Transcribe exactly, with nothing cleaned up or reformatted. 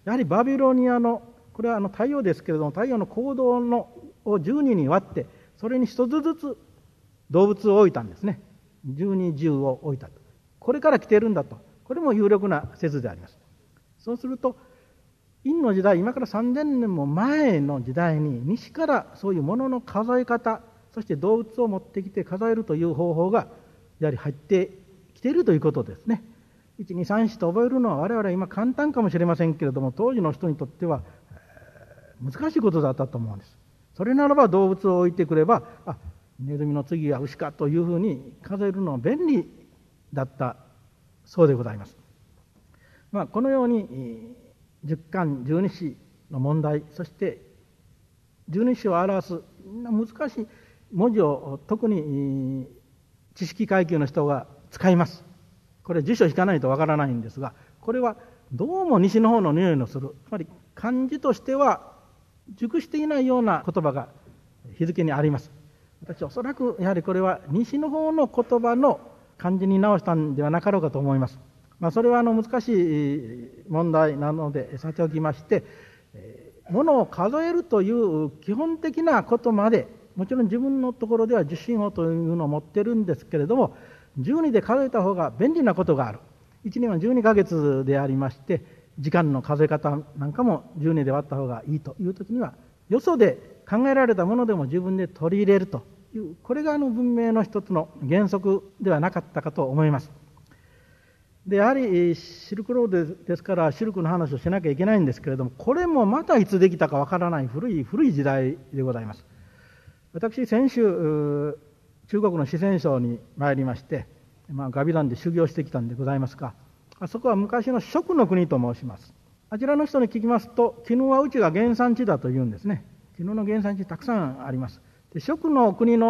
やはりバビロニアの、これはあの太陽ですけれども、太陽の行動のをじゅうにに割って、それに一つずつ動物を置いたんですね。じゅうにじゅうを置いたと。これから来ているんだと。これも有力な説であります。そうすると、陰の時代、今からさんぜんねんも前の時代に、西からそういうものの数え方、そして動物を持ってきて数えるという方法が、やはり入ってきているということですね。いち、に、さん、よんと覚えるのは我々今簡単かもしれませんけれども、当時の人にとっては難しいことだったと思うんです。それならば動物を置いてくれば、あ、ネズミの次は牛かというふうに数えるのは便利だったそうでございます。まあ、このように十巻十二支の問題、そして十二支を表す難しい文字を特に知識階級の人が使います。これ辞書引かないとわからないんですが、これはどうも西の方の匂いのする、つまり漢字としては熟していないような言葉が日付にあります。私はおそらくやはりこれは西の方の言葉の漢字に直したんではなかろうかと思います。まあ、それはあの難しい問題なのでさておきまして、ものを数えるという基本的なことまで、もちろん自分のところでは受信法というのを持ってるんですけれども、じゅうにで数えた方が便利なことがある。いちねんはじゅうにかげつでありまして、時間の数え方なんかもじゅうにで割った方がいいというときには、よそで考えられたものでも自分で取り入れるという、これがあの文明の一つの原則ではなかったかと思います。でやはりシルクロードですからシルクの話をしなきゃいけないんですけれども、これもまたいつできたかわからない古い古い時代でございます。私先週中国の四川省に参りまして、まあ、ガビランで修行してきたんでございますが、あそこは昔の蜀の国と申します。あちらの人に聞きますと、絹はうちが原産地だというんですね。絹の原産地たくさんあります。で蜀の国の